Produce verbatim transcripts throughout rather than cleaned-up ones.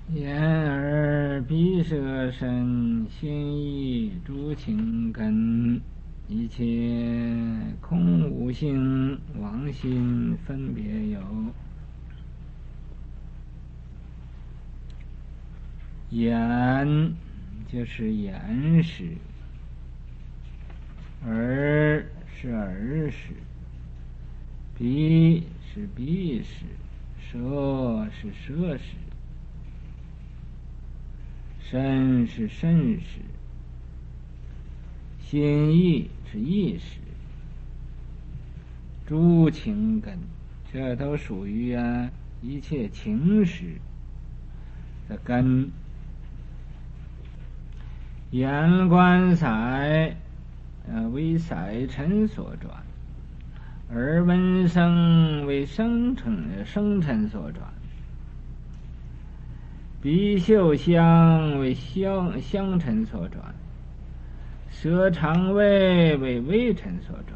眼耳鼻舌身心意诸情根，一切空无性，妄心分别有。眼就是眼识，耳是耳识，鼻是鼻识，舌是舌识，身是身识，心意是意识，诸情根，这都属于啊一切情识的根。眼观色，呃，为色尘所转；耳闻声，为声尘声尘所转；鼻嗅香，为香香尘所转；舌尝味，为味尘所转；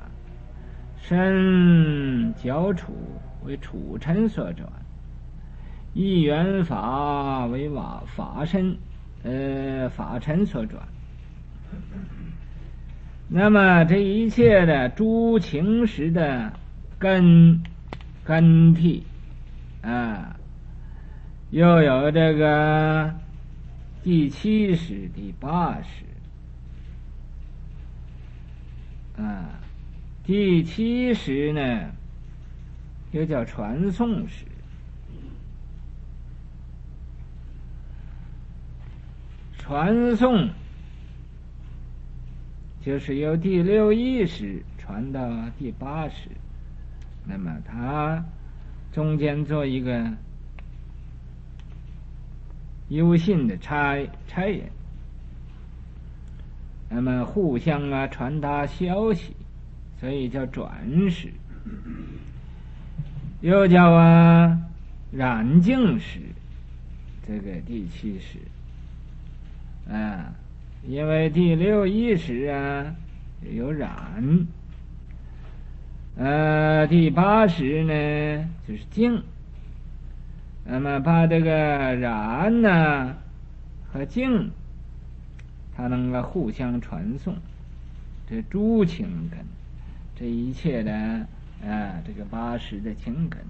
身脚触，为触尘所转；意缘法，为法法身。呃，法尘所转。那么这一切的诸情识的根根蒂啊，又有这个第七识、第八识啊。第七识呢，又叫传诵识。传诵就是由第六意识传到第八识，那么它中间做一个有信的差差人，那么互相啊传达消息，所以叫转识，又叫啊染净识，这个第七识。啊，因为第六意识啊有染，呃，第八识呢就是净。那么把这个染呢、啊、和净，它能够互相传送，这诸情根，这一切的啊这个八识的情根，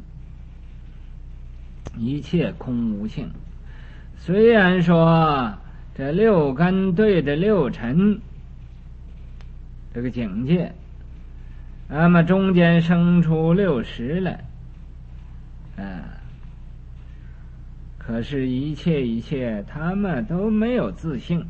一切空无性。虽然说这六根对着六尘这个境界，那么中间生出六识来，啊，可是一切一切他们都没有自性，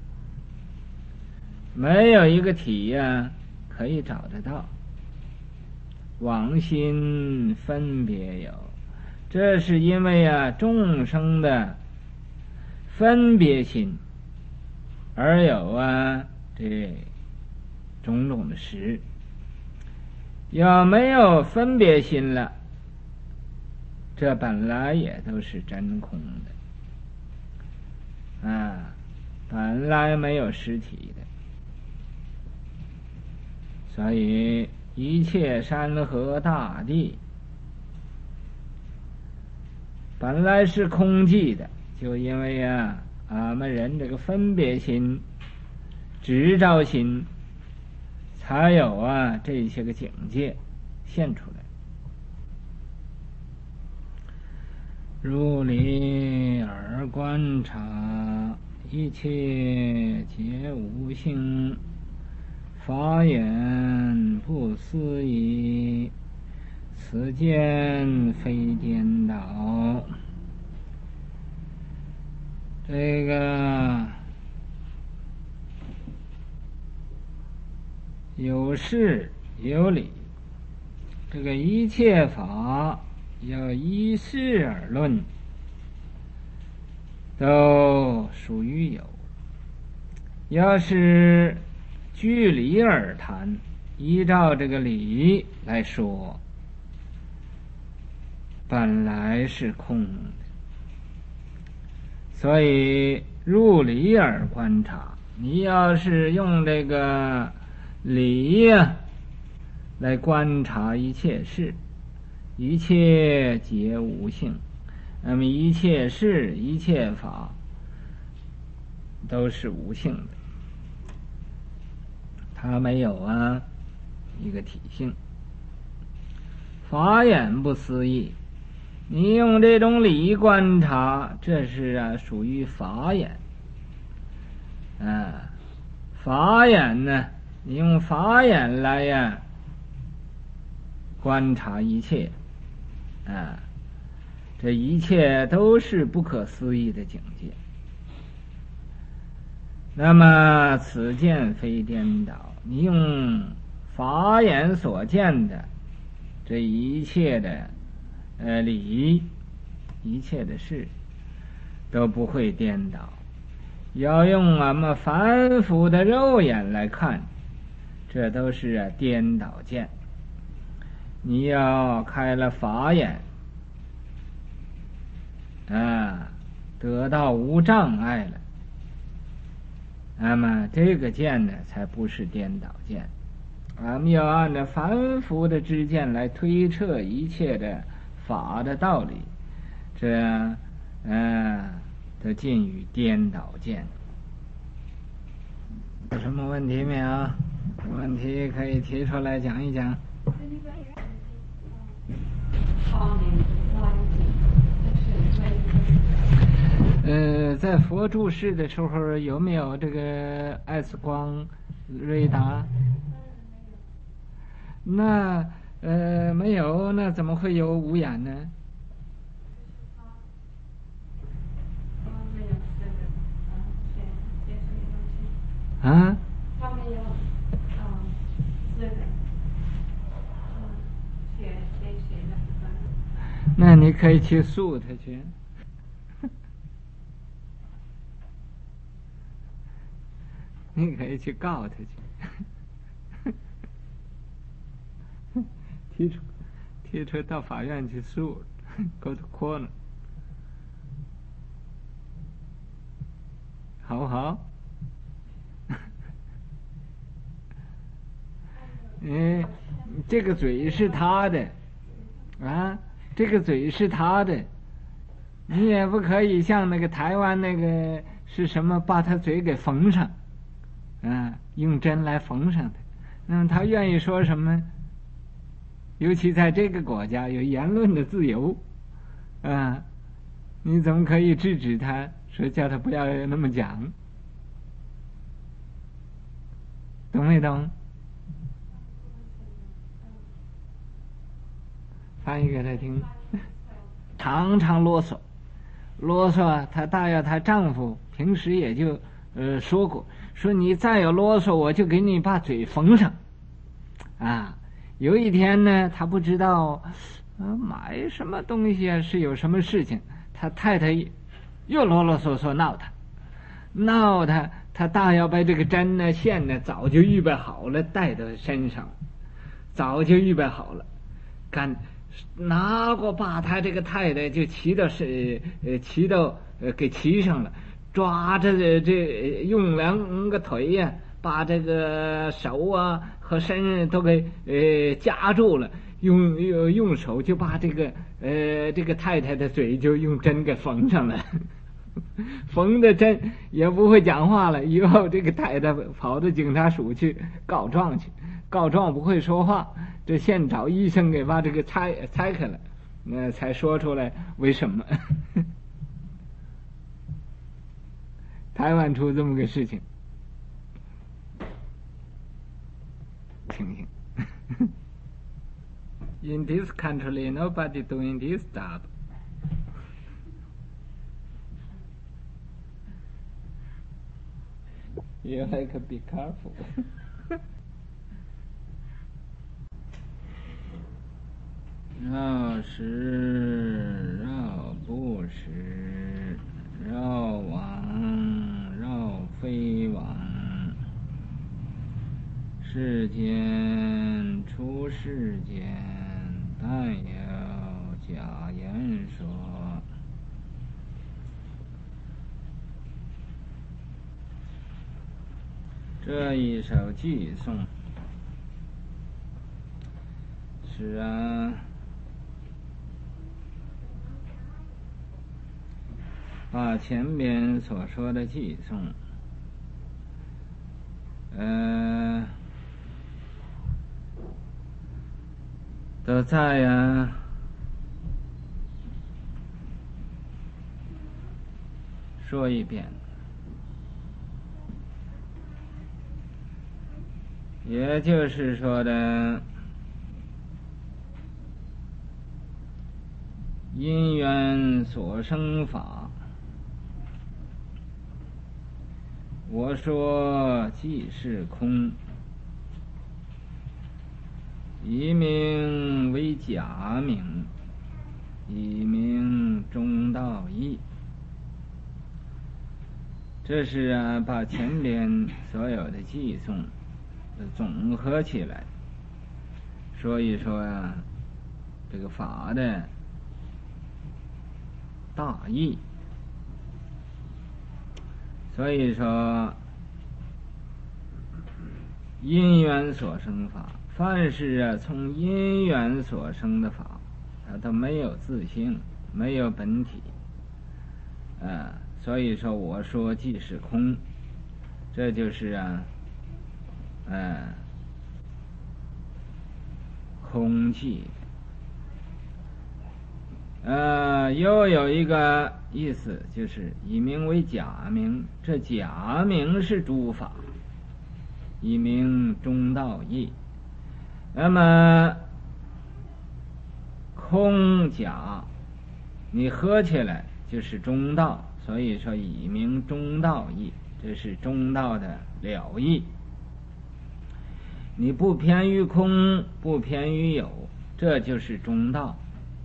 没有一个体呀、啊、可以找得到，妄心分别有，这是因为啊众生的分别心而有啊这种种的识。要没有分别心了，这本来也都是真空的啊，本来没有实体的。所以一切山河大地本来是空寂的，就因为啊俺们人这个分别心、执着心，才有啊这些个境界现出来。入理而观察，一切皆无性，法眼不思议，此见非颠倒。这个有事有理，这个一切法要依事而论，都属于有。要是据理而谈，依照这个理来说，本来是空的。所以入理而观察，你要是用这个理呀、啊、来观察一切事，一切皆无性， 那么一切事一切法都是无性的，它没有啊一个体性。法眼不思议，你用这种理观察，这是啊属于法眼。啊，法眼呢，你用法眼来呀观察一切，啊，这一切都是不可思议的境界。那么此见非颠倒，你用法眼所见的这一切的呃理，一切的事都不会颠倒。要用俺们凡夫的肉眼来看，这都是啊颠倒见。你要开了法眼啊，得到无障碍了，那么这个见呢才不是颠倒见。俺们要按照凡夫的知见来推测一切的法的道理，这呃都近于颠倒见。有什么问题没有？问题可以提出来讲一讲。呃，在佛住世的时候有没有这个 X 光雷达？那呃没有，那怎么会有五眼呢？啊？他没有，嗯，是的，嗯，写写写的。那你可以去诉他去。你可以去告他去。提出提出到法院去诉 ，go to court， 好不好？嗯，这个嘴是他的，啊，这个嘴是他的，你也不可以像那个台湾那个是什么，把他嘴给缝上，啊，用针来缝上的。那么他愿意说什么？尤其在这个国家有言论的自由，啊，你怎么可以制止他，说叫他不要那么讲？懂没懂？翻译给他听。常常啰嗦，啰嗦。她大约她丈夫平时也就呃说过，说你再有啰嗦，我就给你把嘴缝上。啊，有一天呢，他不知道呃买什么东西啊，是有什么事情，他太太又啰啰嗦嗦闹他，闹他，他大要把这个针呢线呢早就预备好了，带到身上，早就预备好了，干拿过把他这个太太就骑到是呃骑到呃给骑上了，抓着这这用两个腿呀、啊，把这个手啊和身都给呃夹住了，用用用手就把这个呃这个太太的嘴就用针给缝上了。缝的针也不会讲话了，以后这个太太跑到警察署去告状去，告状不会说话，这现找医生给把这个拆拆开了，那才说出来为什么。台湾出这么个事情，听听。In this country, nobody doing this job. You like to be careful. 绕时绕不时，绕往绕非往，世间出世间，但有假言说。这一首偈颂是啊， 把前边所说的偈颂，呃，都在呀说一遍。也就是说的，因缘所生法，我说即是空，一名为假名，一名中道义。这是啊，把前边所有的偈颂总合起来说一说啊，这个法的大义。所以说，因缘所生法，凡是啊从因缘所生的法，它都没有自性，没有本体啊。所以说，我说即是空，这就是啊，嗯、啊，空寂。呃，又有一个意思，就是以名为假名，这假名是诸法，以名中道义。那么空假你合起来就是中道，所以说以名中道义，这是中道的了义。你不偏于空，不偏于有，这就是中道。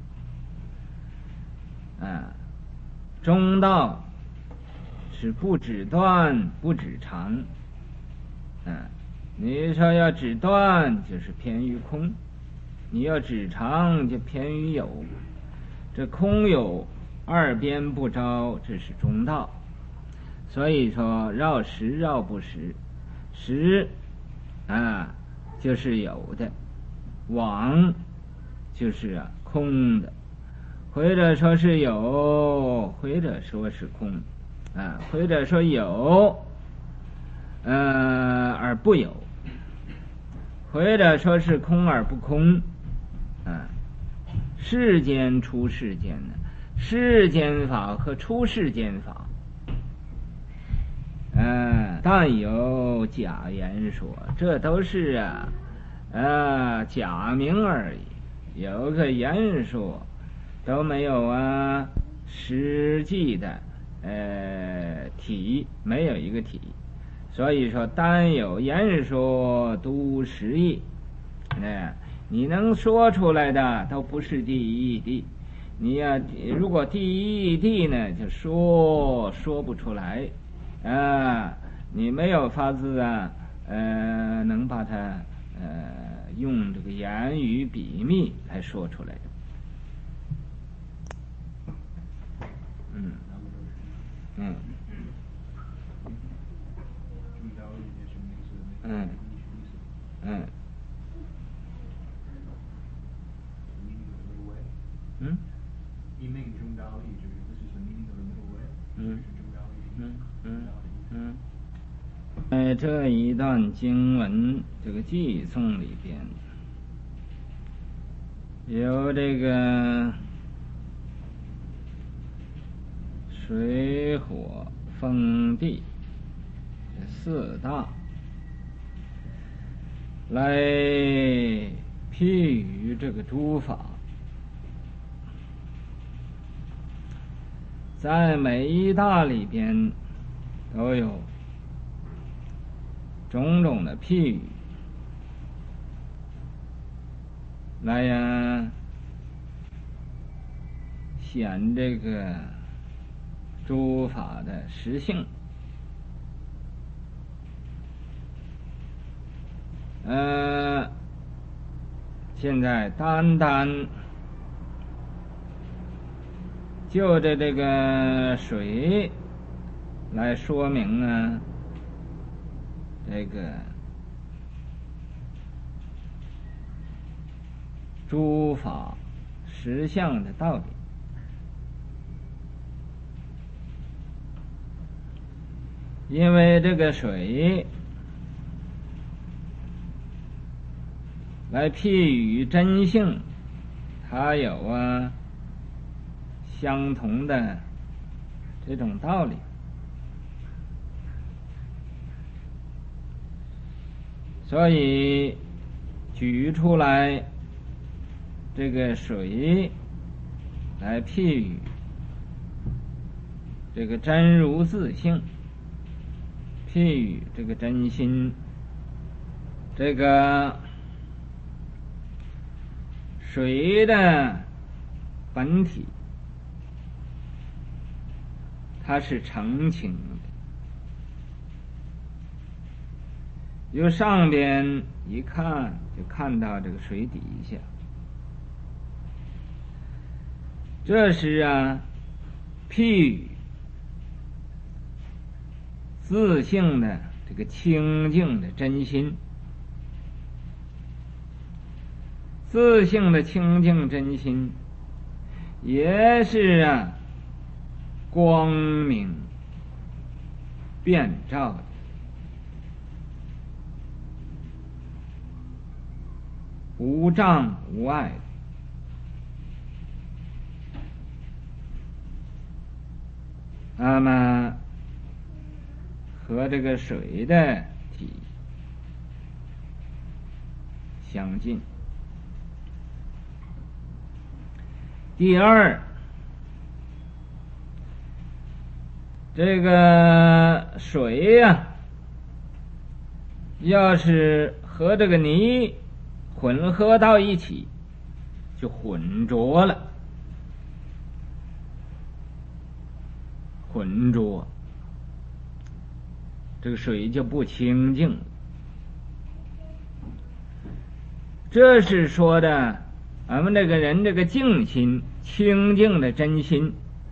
啊，中道是不只断不只长。啊，你说要只断就是偏于空，你要只长就偏于有。这空有二边不着，这是中道。所以说绕实绕不实，实啊就是有的，妄就是啊空的，或者说是有，或者说是空啊，或者说有呃而不有，或者说是空而不空啊。世间出世间呢，世间法和出世间法呃，但有假言说，这都是啊，呃，假名而已，有个言说，都没有啊，实际的呃体，没有一个体，所以说单有言说，独实义。哎，你能说出来的都不是第一义谛，你呀、啊，如果第一义谛呢，就说说不出来。啊，你没有法子啊，呃，能把它呃用这个言语笔密来说出来的。嗯嗯嗯嗯嗯一命中道义，就是这是 the meaning of the middle way。 嗯嗯嗯嗯。在嗯这一段经文这个偈颂里边，有这个水火风地四大来譬喻这个诸法，在每一大里边都有种种的譬喻来呀显这个诸法的实性。呃，现在单单就着这个水来说明呢，这个诸法实相的道理。 因为这个水来譬喻真性，它有啊相同的这种道理。所以举出来这个水来譬喻这个真如自性，譬喻这个真心，这个水的本体它是澄清的。由上边一看就看到这个水底下，这是啊譬喻自性的这个清净的真心，自性的清净真心也是啊光明遍照的，无障无碍的。那么和这个水的体相近。第二，这个水呀、啊，要是和这个泥混合到一起，就浑浊了。浑浊，这个水就不清净了。这是说的俺们这个人这个净心清净的真心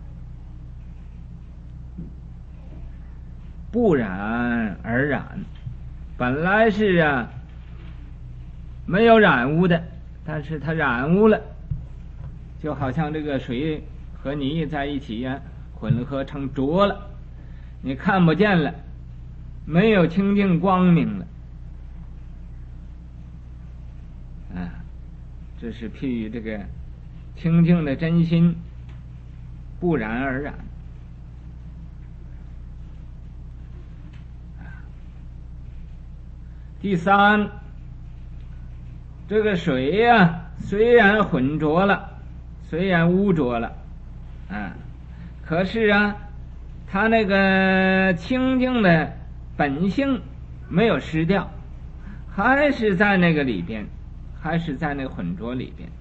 不染而染，本来是啊没有染污的，但是它染污了，就好像这个水和泥在一起呀、啊，混合成浊了，你看不见了，没有清净光明了。啊，这是譬喻这个清净的真心不染而染。第三，这个水呀、啊，虽然浑浊了，虽然污浊了，啊，可是啊，它那个清净的本性没有失掉，还是在那个里边，还是在那个浑浊里边。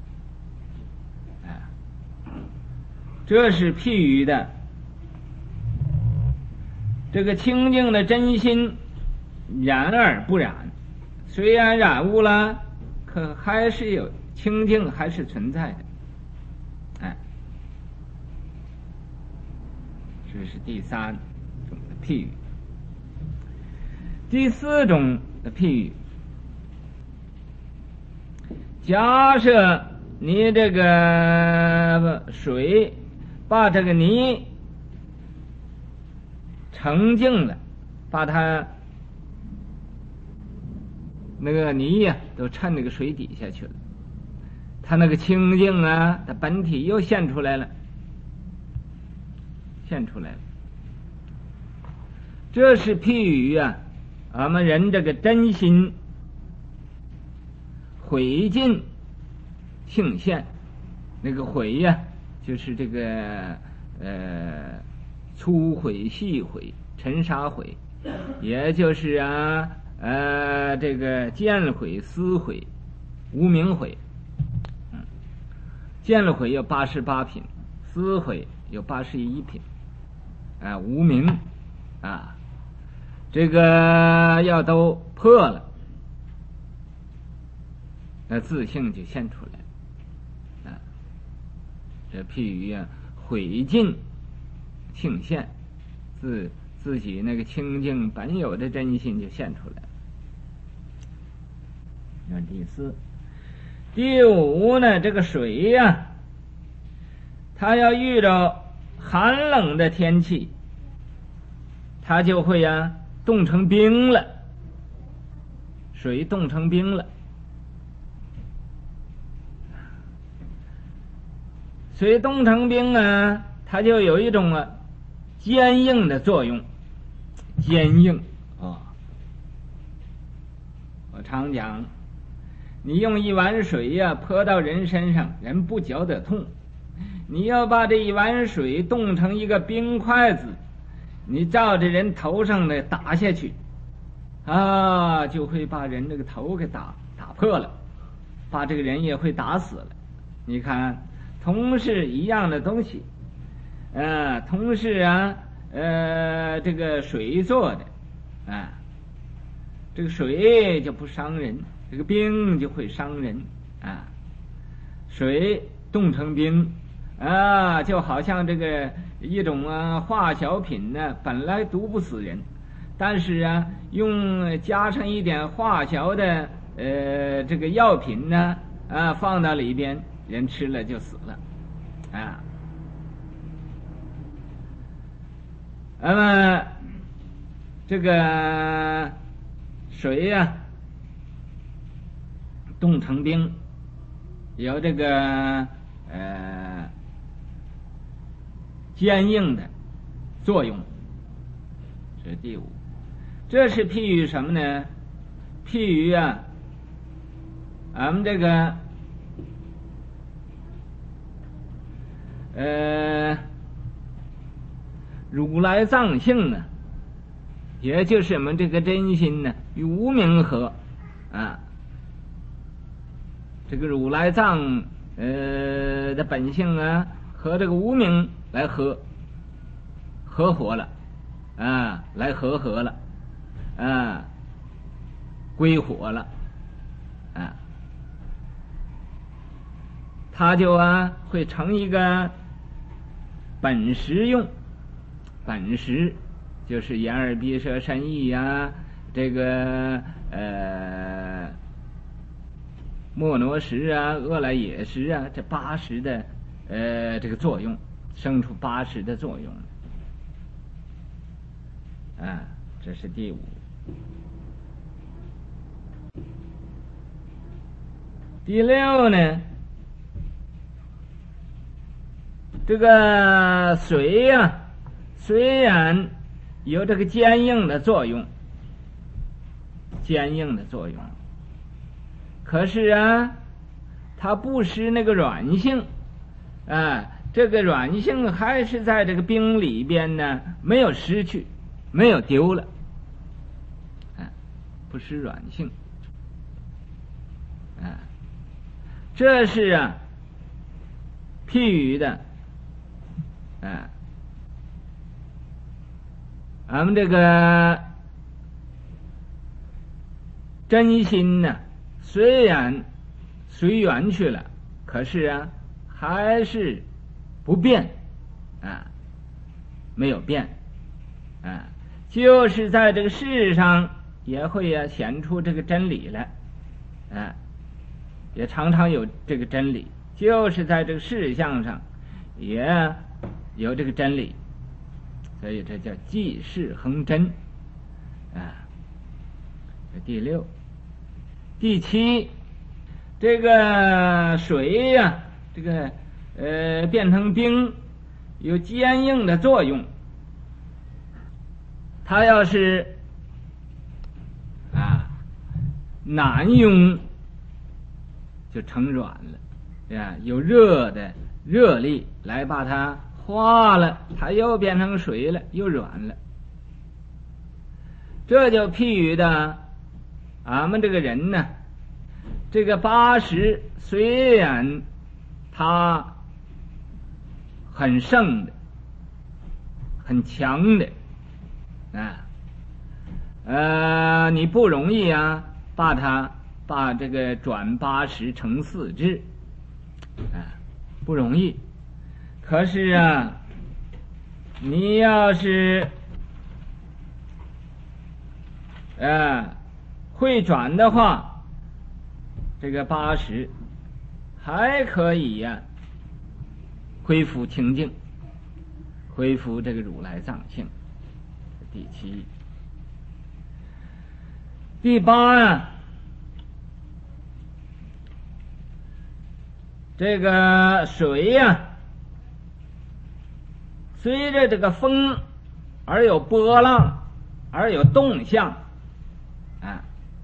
啊，这是譬喻的这个清净的真心染而不染，虽然染污了，可还是有清净，还是存在的。哎，这是第三种的譬喻。第四种的譬喻，假设你这个水把这个泥澄净了，把它那个泥呀、啊、都沉那个水底下去了，它那个清净啊，它本体又现出来了，现出来了。这是譬喻啊，俺们人这个真心毁尽性现，那个毁呀、啊，就是这个呃粗毁、细毁、尘沙毁，也就是啊。呃，这个见毁、思毁、无明毁，嗯，见了毁有八十八品，思毁有八十一品，啊、呃，无明啊，这个要都破了，那自性就现出来，啊，这譬喻啊，毁尽性现，自自己那个清净本有的真心就现出来。那第四，第五呢？这个水呀、啊，它要遇到寒冷的天气， 它就会呀冻成冰了，水冻成冰了。水冻成冰啊，它就有一种啊坚硬的作用，坚硬啊、哦。我常讲，你用一碗水呀、啊、泼到人身上，人不觉得痛。你要把这一碗水冻成一个冰块子，你照着人头上的打下去，啊，就会把人这个头给打打破了，把这个人也会打死了。你看，同是一样的东西，呃，同是啊，呃，这个水做的，啊，这个水就不伤人，这个冰就会伤人啊。水冻成冰啊，就好像这个一种啊化小品呢，本来毒不死人，但是啊，用加上一点化小的呃这个药品呢啊放到里边，人吃了就死了啊。那么这个水呀、啊、冻成冰，有这个呃坚硬的作用，这是第五。这是譬喻什么呢？譬喻啊，俺们这个呃如来藏性呢，也就是我们这个真心呢与无明合啊。这个如来藏呃的本性啊和这个无明来合合合了啊，来合合了啊，归火了啊，它就啊会成一个本实用。本实就是眼耳鼻舌身意呀，这个呃莫罗什啊、阿赖耶识啊，这八识的呃这个作用，生出八识的作用啊，这是第五。第六呢，这个水呀、啊，虽然有这个坚硬的作用，坚硬的作用，可是啊，它不失那个软性啊，这个软性还是在这个冰里边呢，没有失去，没有丢了，啊，不失软性，啊，这是啊，譬喻的，啊，俺们这个真心呢，虽然随缘去了，可是啊，还是不变啊，没有变啊，就是在这个世上也会啊显出这个真理来啊，也常常有这个真理，就是在这个事项上也有这个真理，所以这叫济世恒真啊。这第六。第七，这个水呀、啊，这个呃变成冰，有坚硬的作用。它要是啊难用，就成软了，呀，有热的热力来把它化了，它又变成水了，又软了。这就譬喻的俺们这个人呢，这个八识虽然他很盛的，很强的啊，呃，你不容易啊，把它把这个转八识成四智啊，不容易。可是啊，你要是啊会转的话，这个八识还可以呀、啊、恢复清净，恢复这个如来藏性。 第七。第八啊，这个水呀、啊，随着这个风而有波浪，而有动向啊。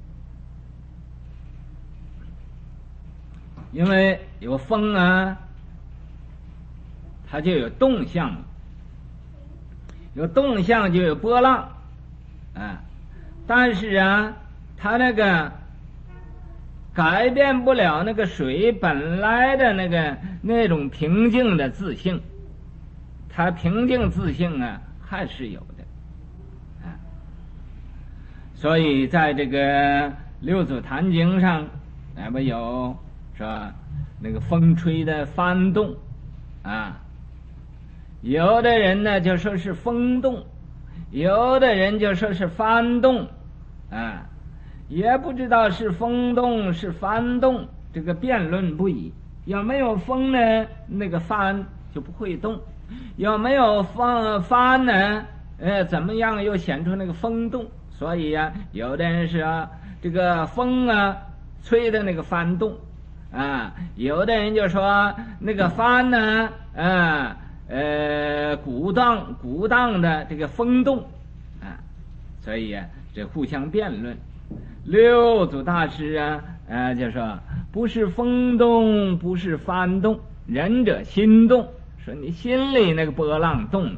因为有风啊，它就有动向，有动向就有波浪啊。但是啊，它那个改变不了那个水本来的那个那种平静的自性，它平静自性啊还是有的啊。所以在这个六祖坛经上，那不有是吧？那个风吹的翻动啊，有的人呢就说是风动，有的人就说是翻动啊，也不知道是风动是翻动，这个辩论不已。有没有风呢，那个翻就不会动；有没有风翻呢，呃，怎么样又显出那个风动？所以呀、啊，有的人是啊，这个风啊吹的那个翻动。啊，有的人就说那个帆呢，啊，呃，鼓荡鼓荡的这个风动，啊，所以啊，这互相辩论。六祖大师啊，啊，就说不是风动，不是帆动，仁者心动，说你心里那个波浪动了。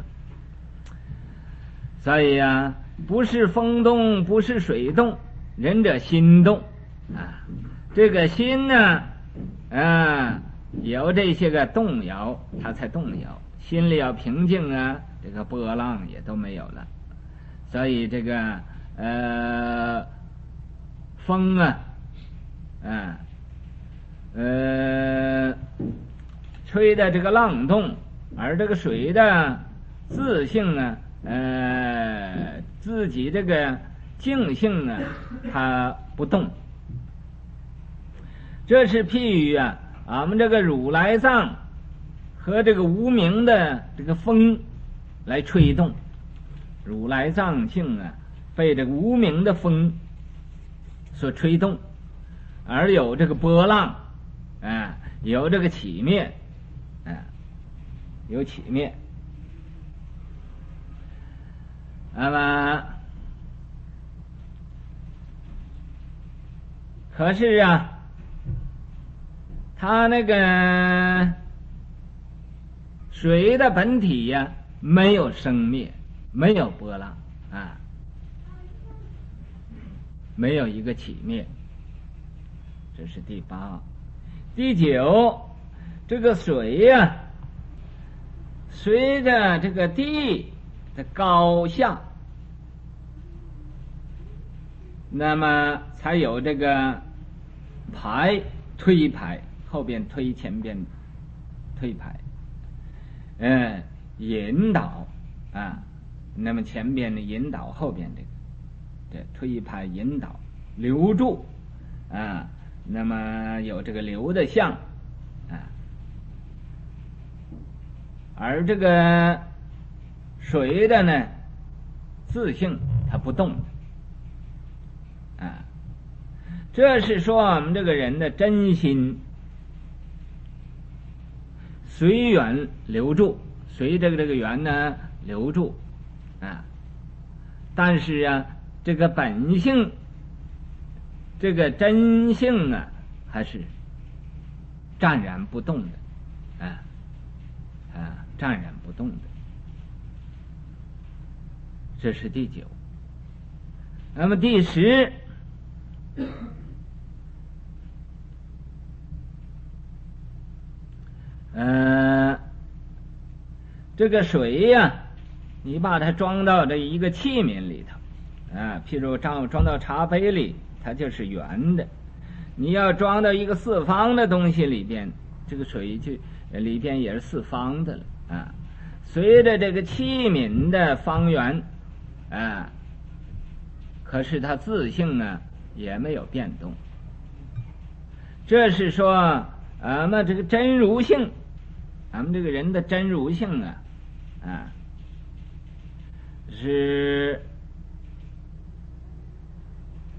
所以啊，不是风动，不是水动，仁者心动啊，这个心呢。啊，有这些个动摇，它才动摇。心里要平静啊，这个波浪也都没有了。所以这个呃风啊，啊呃吹的这个浪动，而这个水的自性啊，呃自己这个静性啊，它不动。这是譬喻啊，俺们这个如来藏和这个无名的这个风来吹动，如来藏性啊被这个无名的风所吹动，而有这个波浪啊，有这个起灭啊，有起灭。那么可是啊，它那个水的本体呀、啊，没有生灭，没有波浪啊，没有一个起灭。这是第八。第九，这个水呀、啊，随着这个地的高下，那么才有这个排推排，后边推前边推排，嗯，引导啊，那么前边的引导，后边这个这推排引导留住啊，那么有这个流的相啊，而这个水的呢自性它不动啊，这是说我们这个人的真心随缘留住，随这个这个缘呢留住啊，但是啊这个本性这个真性啊还是湛然不动的啊啊湛然不动的。这是第九。那么第十，呃，这个水呀、啊，你把它装到这一个器皿里头啊，譬如装装到茶杯里，它就是圆的；你要装到一个四方的东西里边，这个水就里边也是四方的了啊。随着这个器皿的方圆啊，可是它自性呢也没有变动。这是说俺们这个真如性，俺们这个人的真如性啊啊，是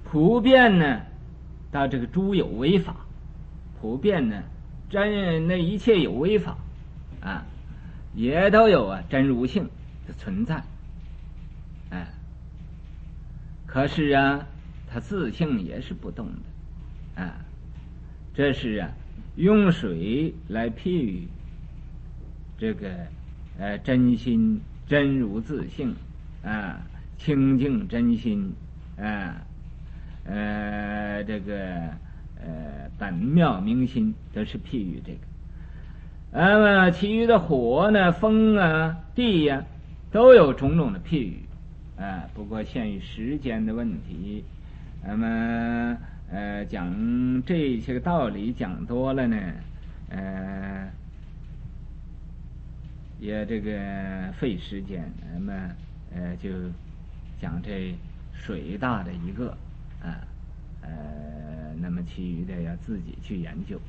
普遍呢，到这个诸有为法，普遍呢，真那一切有为法啊，也都有啊真如性的存在，哎，可是啊，它自性也是不动的，啊，这是啊，用水来譬喻这个呃真心真如自性啊，清净真心啊，呃这个呃本妙明心，都是譬喻这个。那么其余的火呢、风啊、地呀、啊，都有种种的譬喻啊。不过限于时间的问题，那么呃讲这些个道理讲多了呢，呃也这个费时间。那么呃就讲这水大的一个啊，呃那么其余的要自己去研究。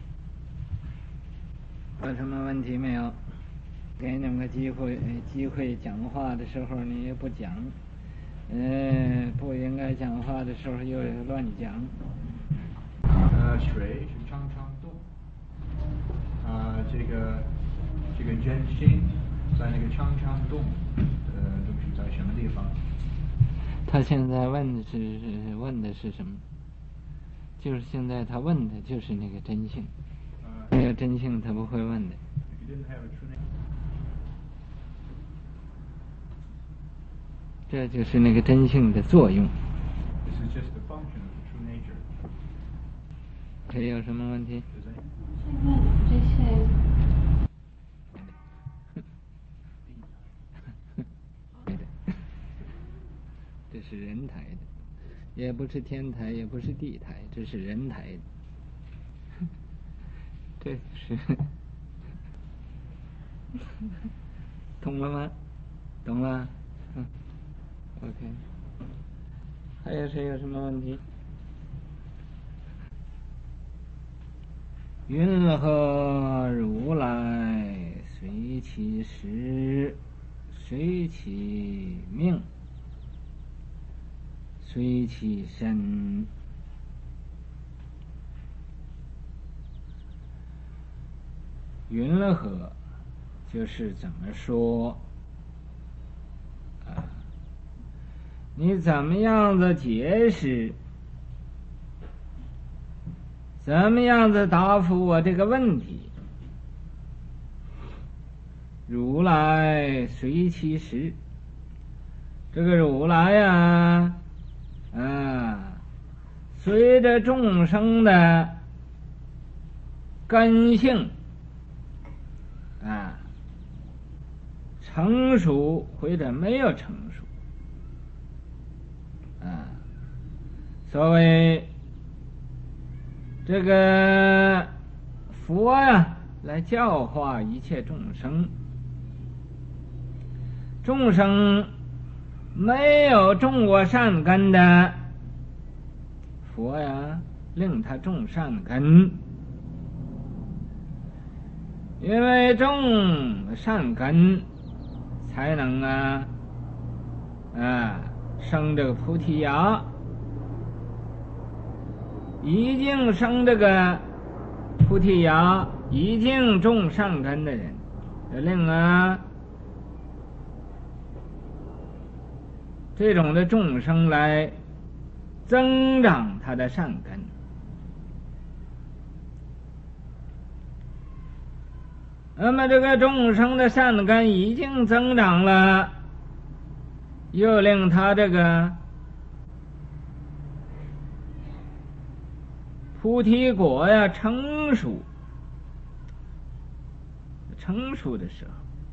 有什么问题没有？给你们个机会，机会讲话的时候你也不讲，嗯，不应该讲话的时候又乱讲。 呃，水是常常动，啊、呃，这个这个真心在那个常常动，呃，东西在什么地方？ 他现在问的是问的是什么？就是现在他问的就是那个真性。没有真性他不会问的。这就是那个真性的作用。还有什么问题？ 这些这是人台的，也不是天台，也不是地台，这是人台的。这是懂了吗？懂了。嗯 ，OK。还有谁有什么问题？云何如来随其时，随其命，随其身？云何就是怎么说啊？你怎么样子解释？怎么样子答复我这个问题？如来随其时，这个如来呀、啊，啊，随着众生的根性啊，成熟或者没有成熟啊，所谓这个佛呀，来教化一切众生，众生没有种过善根的，佛呀令他种善根，因为种善根才能啊啊生这个菩提芽。已经生这个菩提芽，已经种善根的人，令啊这种的众生来增长他的善根。那么这个众生的善根已经增长了，又令他这个菩提果呀成熟，成熟的时候，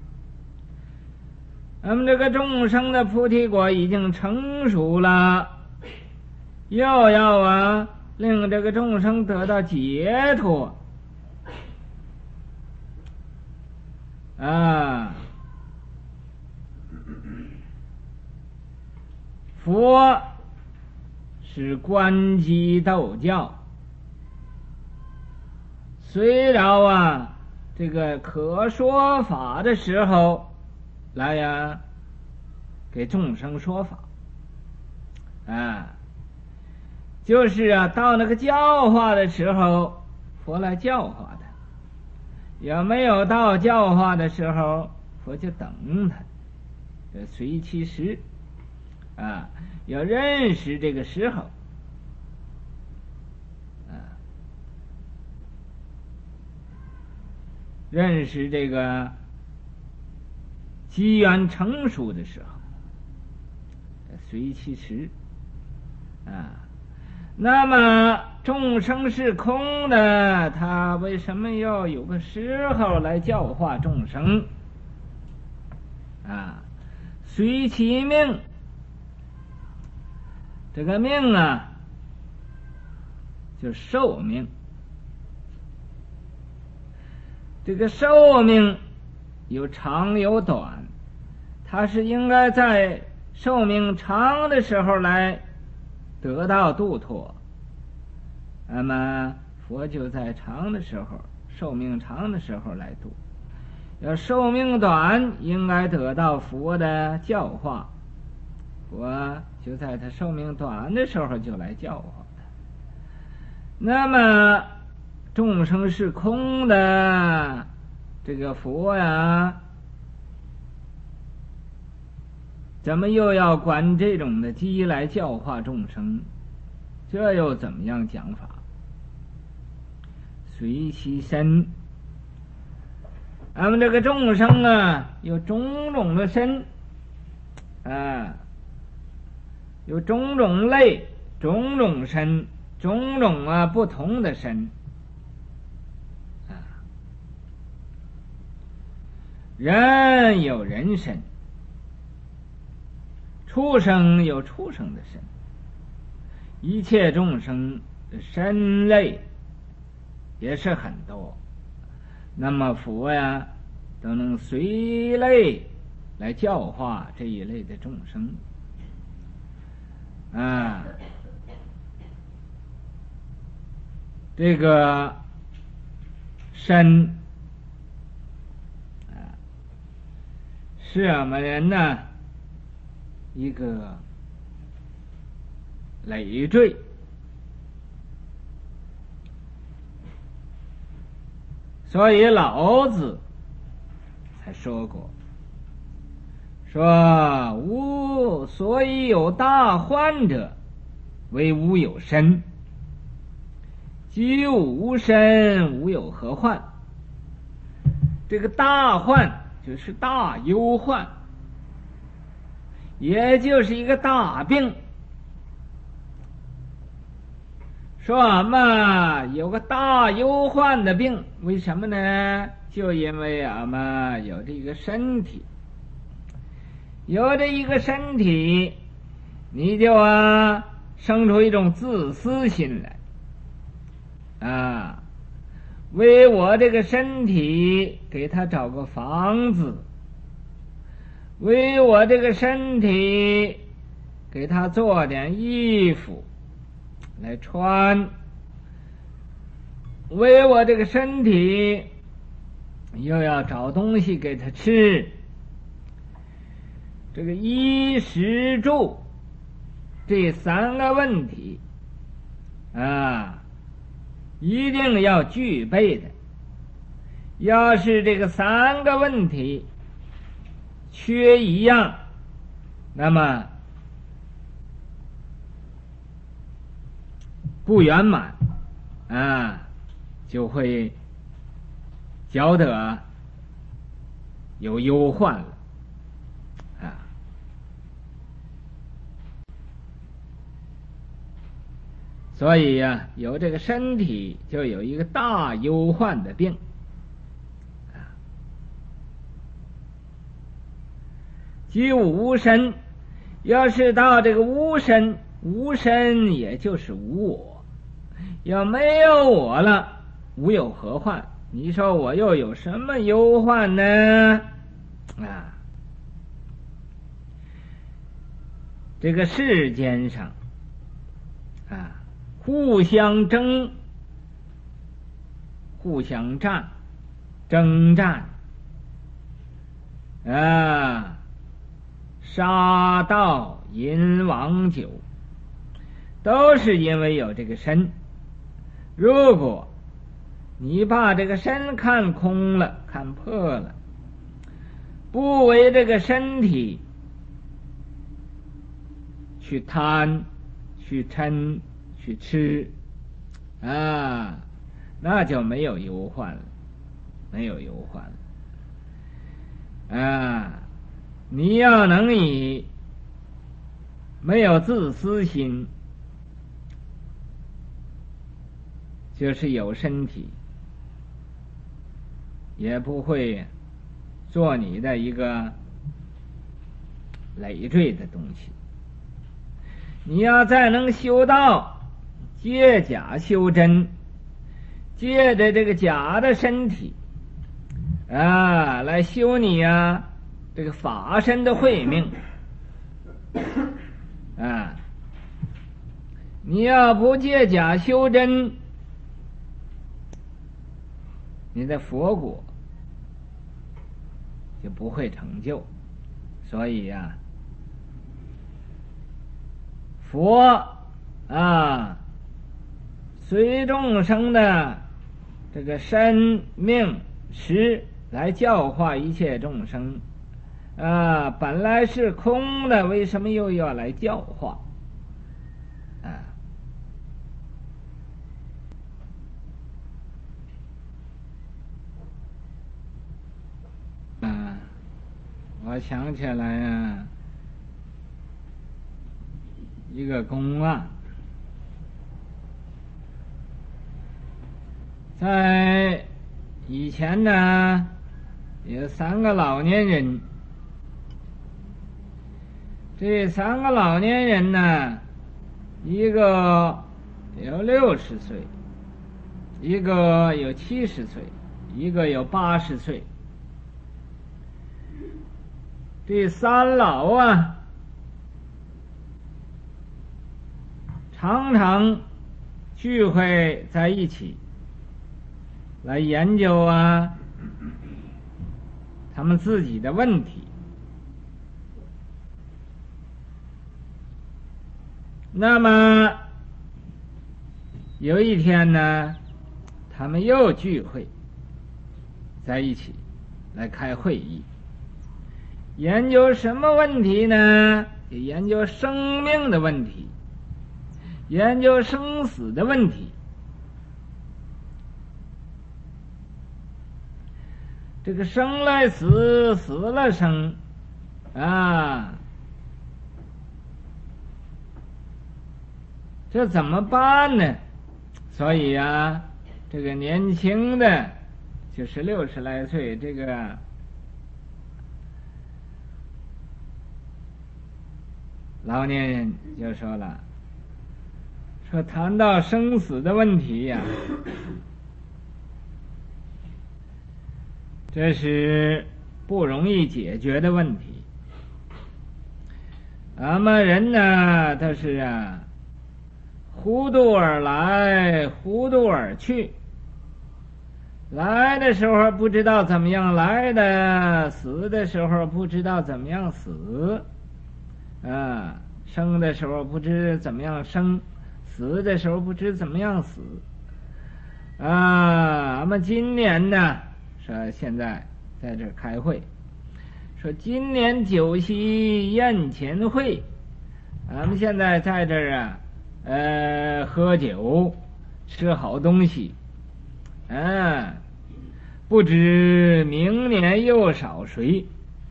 那么这个众生的菩提果已经成熟了，又要啊令这个众生得到解脱啊，佛是观机斗教，虽然啊这个可说法的时候来呀给众生说法啊， 就是啊，到那个教化的时候，佛来教化他；有没有到教化的时候，佛就等他，这随其时啊，要认识这个时候啊，认识这个机缘成熟的时候，随其时啊。那么众生是空的，他为什么要有个时候来教化众生啊？随其命，这个命啊，就寿命。这个寿命有长有短，它是应该在寿命长的时候来得到度脱，那么佛就在长的时候，寿命长的时候来度；要寿命短，应该得到佛的教化，佛就在他寿命短的时候就来教化他。那么众生是空的，这个佛呀，怎么又要管这种的机来教化众生？这又怎么样讲法？随其身，俺们这个众生啊，有种种的身啊，有种种类、种种身、种种啊不同的身啊。人有人身，畜生有畜生的身，一切众生的身类也是很多。那么佛呀，都能随类来教化这一类的众生啊。这个身啊，是我们人呢一个累赘，所以老子才说过，说吾所以有大患者，为吾有身；即无身，吾有何患？这个大患就是大忧患，也就是一个大病。说俺们有个大忧患的病，为什么呢？就因为俺们有这个身体，有这一个身体，你就啊生出一种自私心来啊，为我这个身体给他找个房子，为我这个身体给他做点衣服来穿，为我这个身体又要找东西给他吃，这个衣食住这三个问题啊，一定要具备的。要是这个三个问题缺一样，那么不圆满啊，就会觉得有忧患了啊。所以呀、啊，有这个身体就有一个大忧患的病啊。即无身，要是到这个无身，无身也就是无我。要没有我了，无有何患？你说我又有什么忧患呢？啊，这个世间上啊，互相争，互相战，征战啊，杀盗淫王酒， 都是因为有这个身。如果你把这个身看空了，看破了，不为这个身体去贪、去嗔、去吃啊，那就没有忧患了，没有忧患了啊！你要能以没有自私心，就是有身体，也不会做你的一个累赘的东西。你要再能修道，借假修真，借着这个假的身体啊，来修你啊这个法身的慧命啊！你要不借假修真，你的佛果就不会成就。所以呀、啊，佛啊，随众生的这个生命识来教化一切众生啊，本来是空的，为什么又要来教化啊？啊，我想起来啊，一个公案，在以前呢，有三个老年人。这三个老年人呢，一个有六十岁，一个有七十岁，一个有八十岁。这三老啊，常常聚会在一起来研究啊他们自己的问题。那么有一天呢，他们又聚会在一起来开会议，研究什么问题呢？研究生命的问题，研究生死的问题。这个生了死，死了生啊，这怎么办呢？所以啊，这个年轻的就是六十来岁，这个老年人就说了，说谈到生死的问题呀、啊，这是不容易解决的问题。咱们人呢，都是啊，糊涂而来，糊涂而去。来的时候不知道怎么样来的，死的时候不知道怎么样死。啊，生的时候不知怎么样生，死的时候不知怎么样死。啊，咱们今年呢，说现在在这儿开会，说今年酒席宴前会，咱们现在在这儿啊，呃，喝酒，吃好东西，啊，不知明年又少谁。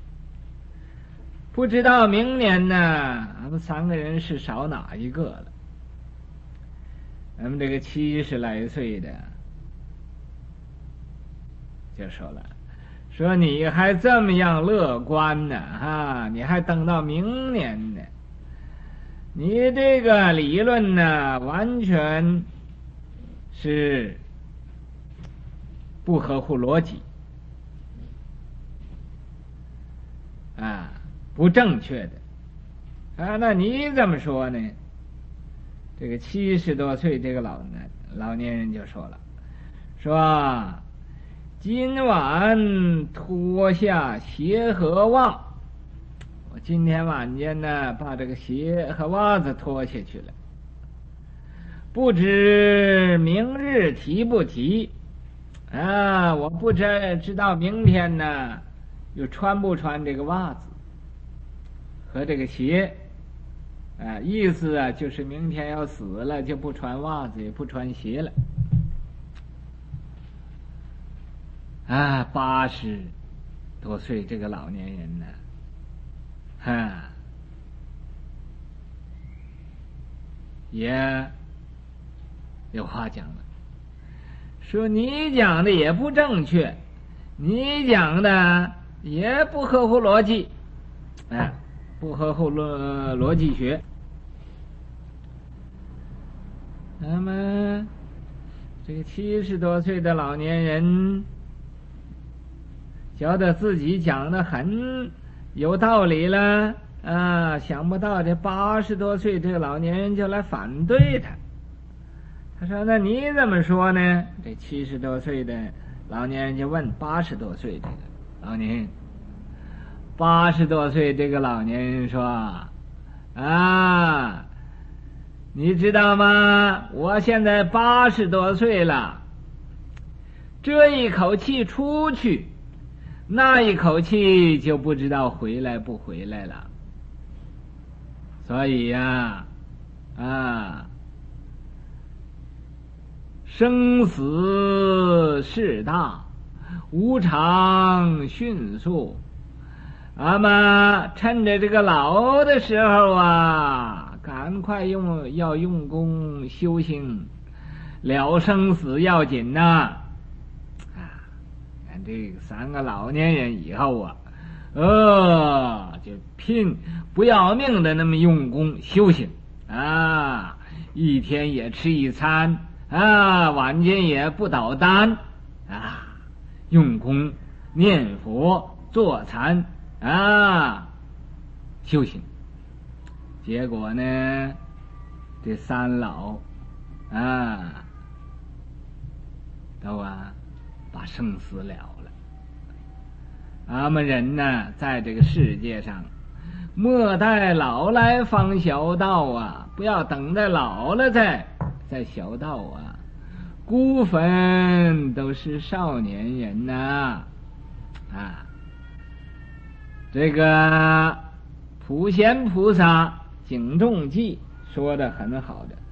不知道明年呢，俺们三个人是少哪一个了？咱们这个七十来岁的就说了，说你还这么样乐观呢，哈，你还等到明年呢？你这个理论呢，完全是不合乎逻辑啊。不正确的啊，那你怎么说呢？这个七十多岁这个老男老年人就说了，说今晚脱下鞋和袜，我今天晚间呢把这个鞋和袜子脱下去了不知明日提不提啊？我不知知道明天呢，又穿不穿这个袜子和这个鞋啊？意思啊，就是明天要死了，就不穿袜子，也不穿鞋了。啊，八十多岁这个老年人呢，哈，也有话讲了，说你讲的也不正确，你讲的也不合乎逻辑，哎，不合乎逻逻辑学。那么这个七十多岁的老年人觉得自己讲的很有道理了啊，想不到这八十多岁这个老年人就来反对他。他说：“那你怎么说呢？”这七十多岁的老年人就问八十多岁这个老年人。八十多岁这个老年人说：“啊，你知道吗？我现在八十多岁了，这一口气出去，那一口气就不知道回来不回来了。所以呀，啊，生死事大，无常迅速。那么趁着这个老的时候啊，赶快用要用功修行，了生死要紧呐！啊，看这三个老年人以后啊，呃，就拼不要命的那么用功修行啊，一天也吃一餐啊，晚间也不倒单啊，用功念佛坐禅啊，修行。结果呢，这三老啊，都啊把生死了了。俺们人呢，在这个世界上，莫待老来方晓道啊！不要等待老了再再晓道啊！孤坟都是少年人呐！啊，这个普贤菩萨警众记说的很好的，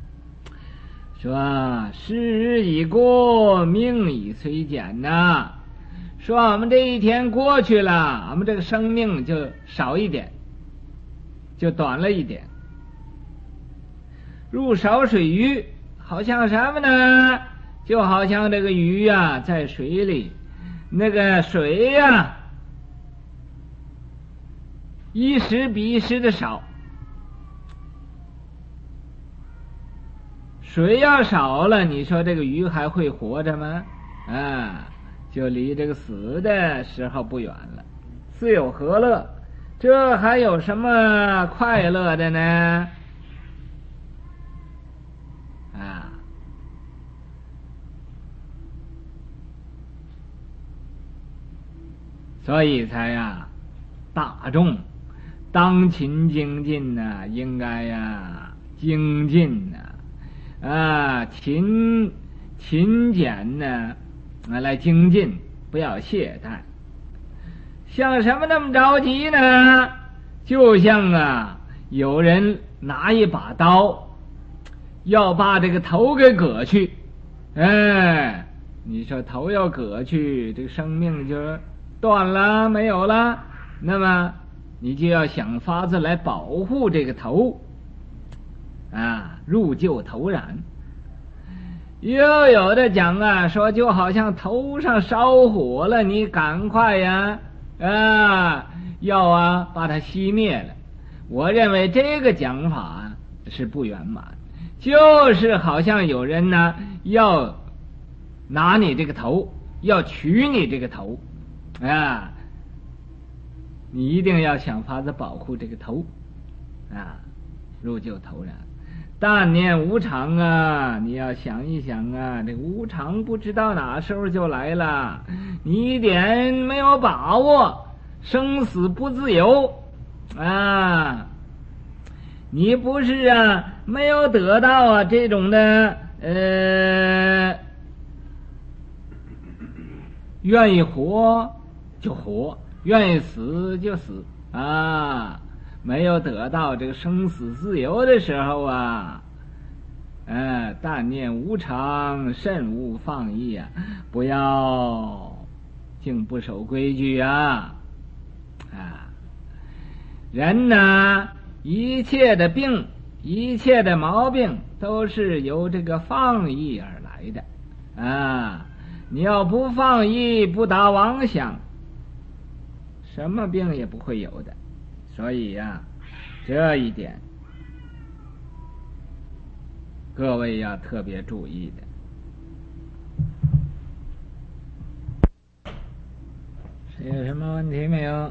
说时日已过，命已虽减呐。说我们这一天过去了，我们这个生命就少一点，就短了一点。入少水鱼，好像什么呢？就好像这个鱼呀、啊，在水里，那个水呀、啊，一时比一时的少。水要少了，你说这个鱼还会活着吗？啊，就离这个死的时候不远了。自有何乐？这还有什么快乐的呢？啊，所以才呀，大众当勤精进呐、啊，应该呀精进呐、啊，啊勤勤俭呢、啊，来精进，不要懈怠。像什么那么着急呢？就像啊，有人拿一把刀，要把这个头给割去，哎，你说头要割去，这个生命就断了，没有了，那么你就要想法子来保护这个头，啊，入旧头燃。又有的讲啊，说就好像头上烧火了，你赶快呀，啊，要啊把它熄灭了。我认为这个讲法是不圆满，就是好像有人呢要拿你这个头，要取你这个头，啊，你一定要想法子保护这个头，啊，入旧头燃。但念无常啊，你要想一想啊，这个无常不知道哪时候就来了，你一点没有把握，生死不自由啊！ 你不是啊没有得到啊这种的呃愿意活就活，愿意死就死啊，没有得到这个生死自由的时候啊，呃，但念无常，慎勿放逸啊，不要竟不守规矩啊啊！人呢，一切的病，一切的毛病，都是由这个放逸而来的啊！你要不放逸，不打妄想，什么病也不会有的。所以呀、啊，这一点各位要特别注意的。谁有什么问题没有？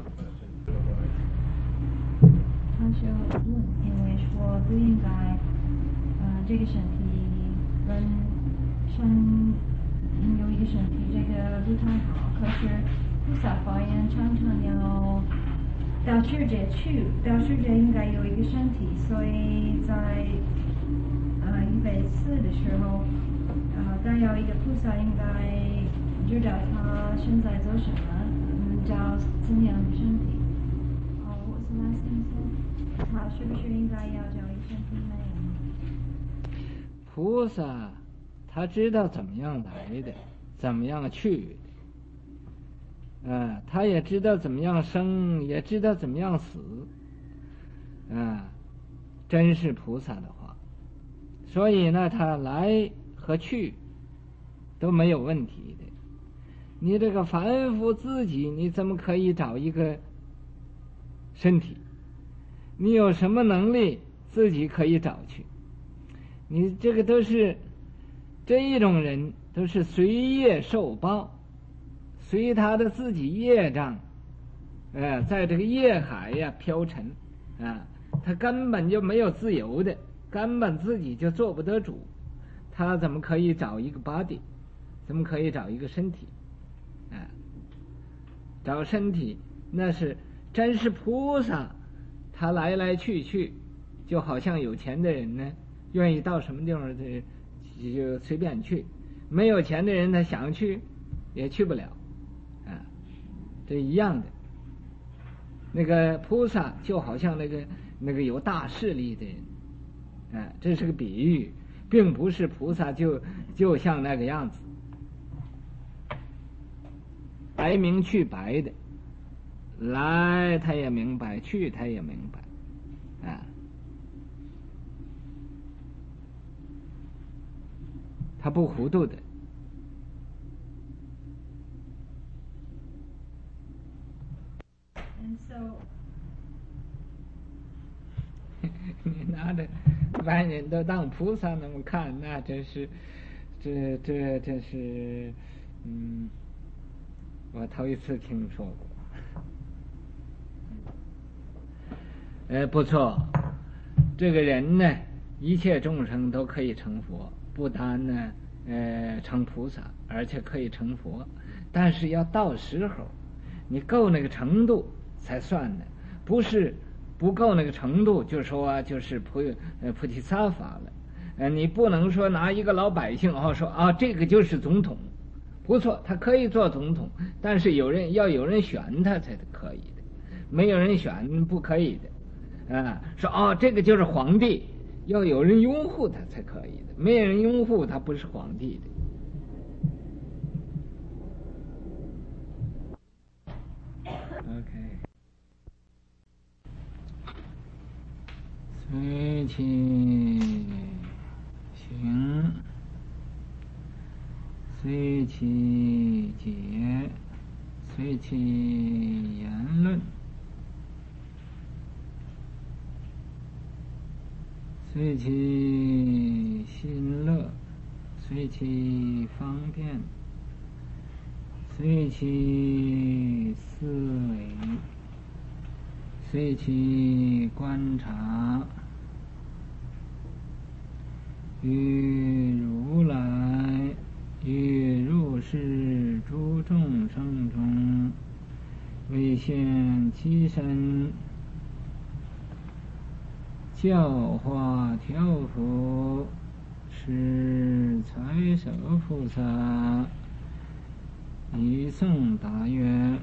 他就问，因为说不应该，呃，这个身体人生有一个身体，这个不太好。可是菩萨发言常常要到世界去，到世界应该有一个身体，所以在呃一辈子的时候，呃，但有一个菩萨应该知道他现在做什么，嗯，叫怎样的身体。哦，我是那先生，他是不是应该要叫一身体那样？ 菩萨他知道怎么样来的，怎么样去的。啊，他也知道怎么样生，也知道怎么样死，啊，真是菩萨的话，所以呢，他来和去都没有问题的。你这个凡夫自己，你怎么可以找一个身体？你有什么能力自己可以找去？你这个都是这一种人，都是随业受报。随他的自己业障，呃，在这个业海呀飘沉，啊，他根本就没有自由的，根本自己就做不得主，他怎么可以找一个 body， 怎么可以找一个身体，啊，找身体那是真是菩萨，他来来去去，就好像有钱的人呢，愿意到什么地方就就随便去，没有钱的人他想去也去不了。啊，这一样的。那个菩萨就好像那个那个有大势力的人，啊，这是个比喻，并不是菩萨就就像那个样子，来明去白的，来他也明白，去他也明白，啊，他不糊涂的。你拿着万人都当菩萨那么看，那真是，这这这是，嗯，我头一次听说过。呃，不错，这个人呢，一切众生都可以成佛，不单呢，呃，成菩萨，而且可以成佛，但是要到时候，你够那个程度才算的，不是。不够那个程度，就说、啊、就是菩呃菩提萨法了，呃，你不能说拿一个老百姓哦说啊这个就是总统，不错，他可以做总统，但是有人要有人选他才可以的，没有人选不可以的，啊，说哦这个就是皇帝，要有人拥护他才可以的，没有人拥护他不是皇帝的。OK。随其行，随其解，随其言论，随其心乐，随其方便，随其思维，随其观察，与如来与入世诸众生中，为现其身，其教化调伏是财首菩萨以诵答曰：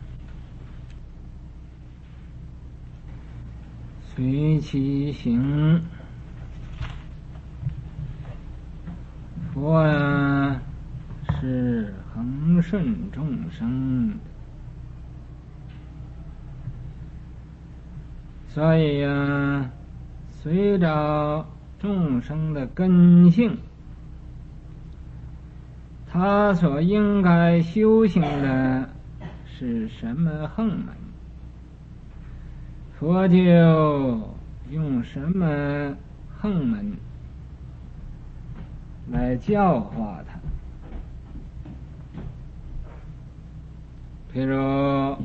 随其行，佛啊是恒顺众生的，所以呀、啊，随着众生的根性，他所应该修行的是什么横门，佛就用什么横门来教化他。譬如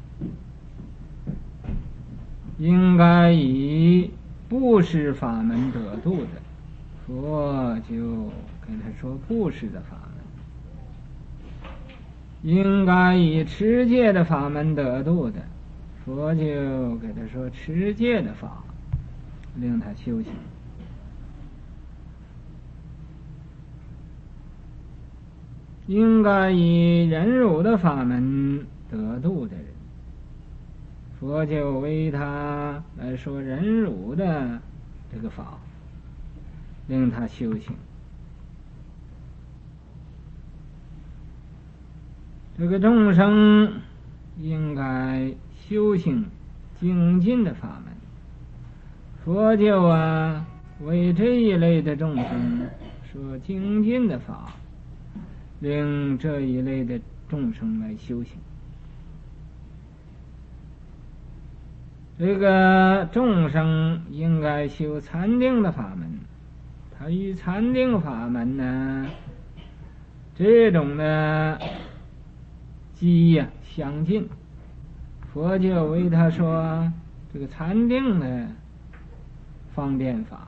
应该以布施法门得度的，佛就跟他说布施的法门；应该以持戒的法门得度的，佛就给他说持戒的法，令他修行。应该以忍辱的法门得度的人，佛就为他来说忍辱的这个法，令他修行。这个众生应该修行精进的法门，佛就啊为这一类的众生说精进的法，令这一类的众生来修行。这个众生应该修禅定的法门，他与禅定法门呢，这种的机呀、啊、相近，佛就为他说这个禅定的方便法，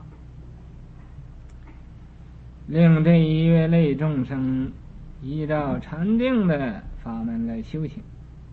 令这一类众生依照禅定的法门来修行。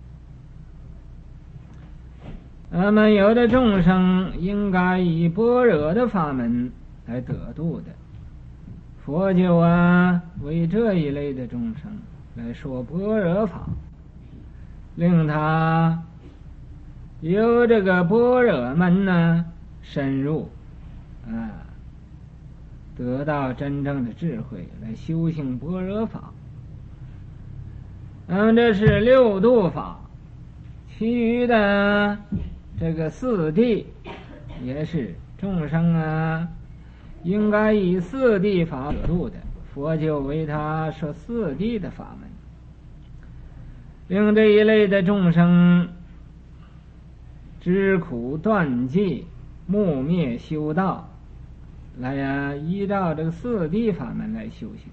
那么有的众生应该以般若的法门来得度的，佛就啊为这一类的众生来说般若法，令他由这个般若门呢深入啊，得到真正的智慧来修行般若法。那么这是六度法，其余的这个四谛也是众生啊应该以四谛法得度的，佛就为他说四谛的法门，令这一类的众生知苦断戒、慕灭修道，来呀、啊、依照这个四谛法门来修行。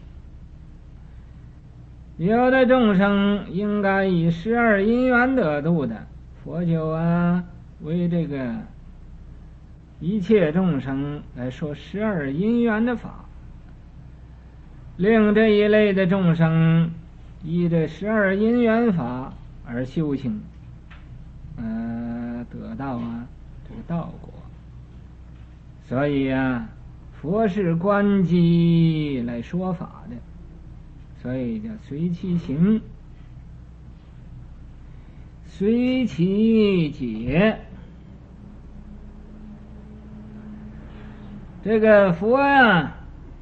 有的众生应该以十二因缘得度的，佛就啊为这个一切众生来说十二因缘的法，令这一类的众生依这十二因缘法而修行，呃，得到啊这个道果。所以啊，佛是观机来说法的，所以叫随其行，随其解。这个佛呀、啊，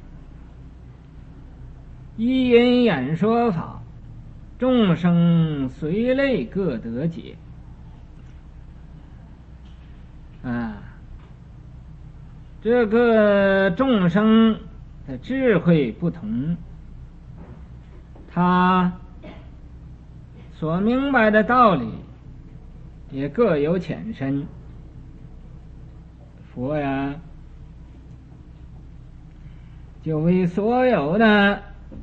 依因演说法，众生随类各得解啊。这个众生的智慧不同，他所明白的道理也各有浅深。佛呀，就为所有的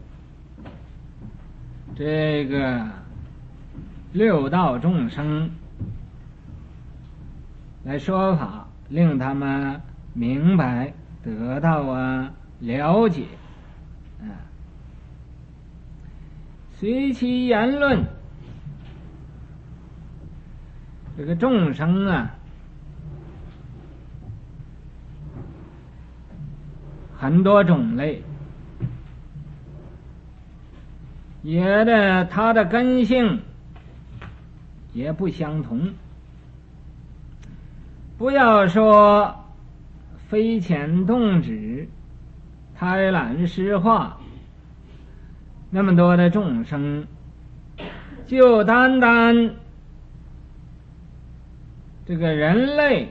这个六道众生来说法，令他们明白得到啊了解啊，随其言论。这个众生啊， 很多种类，也的它的根性也不相同。不要说飞潜动止、贪婪施化那么多的众生，就单单这个人类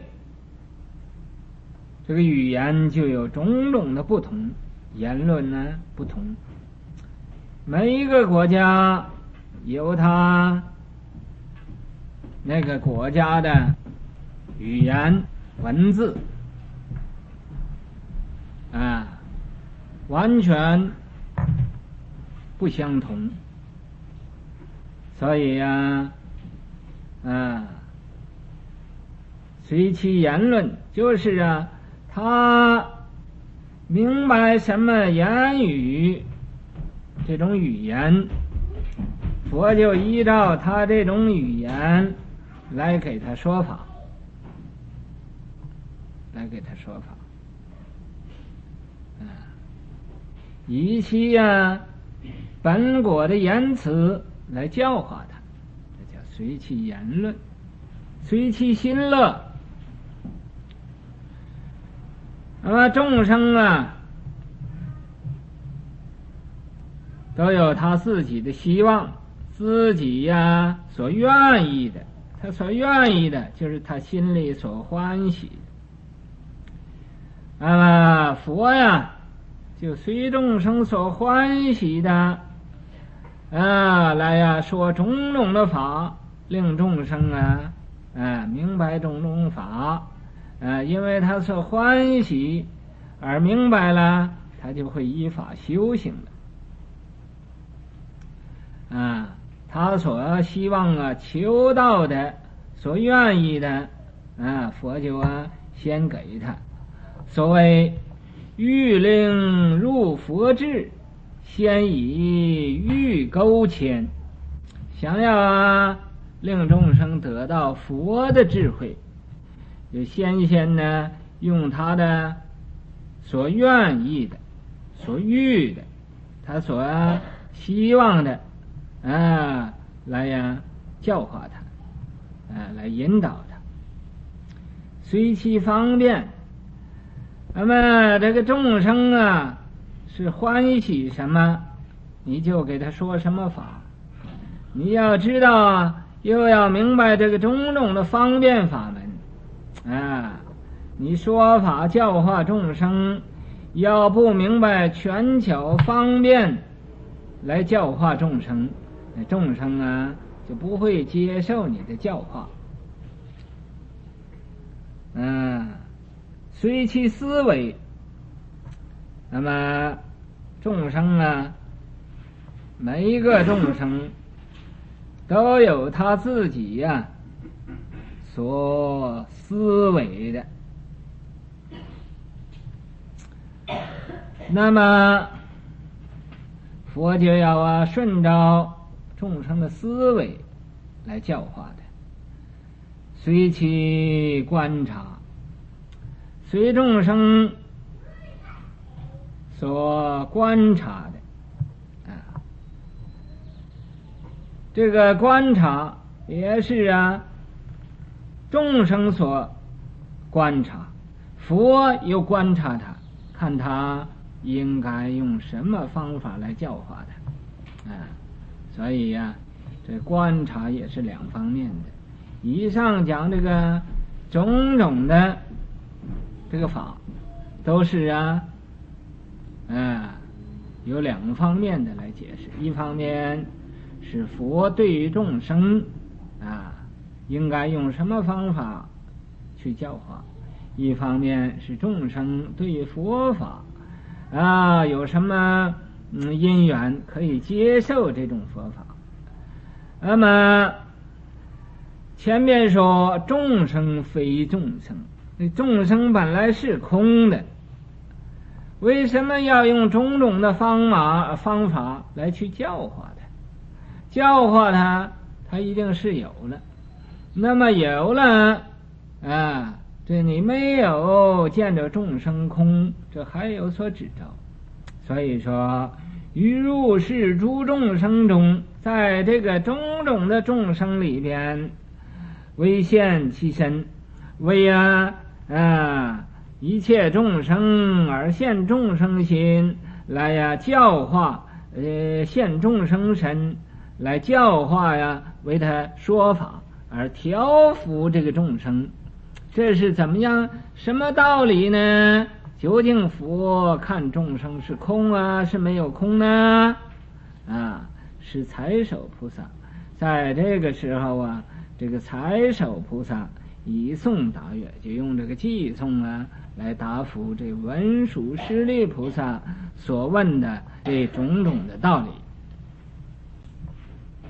这个语言就有种种的不同，言论呢不同，每一个国家有它那个国家的语言文字啊，完全不相同，所以呀啊，随其言论，就是啊他明白什么言语这种语言，佛就依照他这种语言来给他说法，来给他说法啊，以其呀本果的言辞来教化他，这叫随其言论，随其心乐。那么众生啊都有他自己的希望，自己呀所愿意的，他所愿意的就是他心里所欢喜的。那么佛呀就随众生所欢喜的啊来呀说种种的法，令众生啊啊明白种种法啊，因为他所欢喜而明白了，他就会依法修行了啊，他所希望啊求道的，所愿意的啊，佛就啊先给他。所谓欲令入佛智，先以欲钩牵，想要啊令众生得到佛的智慧，就先先呢用他的所愿意的、所欲的、他所希望的啊来呀教化他，啊来引导他，随其方便。那么这个众生啊是欢喜什么，你就给他说什么法。你要知道啊，又要明白这个种种的方便法门啊，你说法教化众生，要不明白权巧方便来教化众生，那众生啊就不会接受你的教化。嗯、啊，随其思维。那么众生啊，每一个众生都有他自己呀、啊、所思维的。那么佛就要啊顺着众生的思维来教化的，随其观察，随众生所观察的啊，这个观察也是啊众生所观察，佛又观察他，看他应该用什么方法来教化他啊，所以呀、啊，这观察也是两方面的。以上讲这个种种的这个法，都是啊，啊，有两方面的来解释。一方面是佛对于众生啊，应该用什么方法去教化；一方面是众生对于佛法啊，有什么嗯因缘可以接受这种佛法。那么前面说众生非众生，那众生本来是空的，为什么要用种种的方法方法来去教化他？教化他，他一定是有了。那么有了啊， 这你没有见着众生空，这还有所指着。所以说于入世诸众生中，在这个种种的众生里边，为现其身，为啊啊一切众生而现众生心，来呀教化，呃现众生身，来教化呀，为他说法而调伏这个众生。这是怎么样？什么道理呢？究竟佛看众生是空啊，是没有空呢？啊，是财首菩萨。在这个时候啊，这个财首菩萨以诵答阅，就用这个偈诵啊来答复这文殊师利菩萨所问的这种种的道理。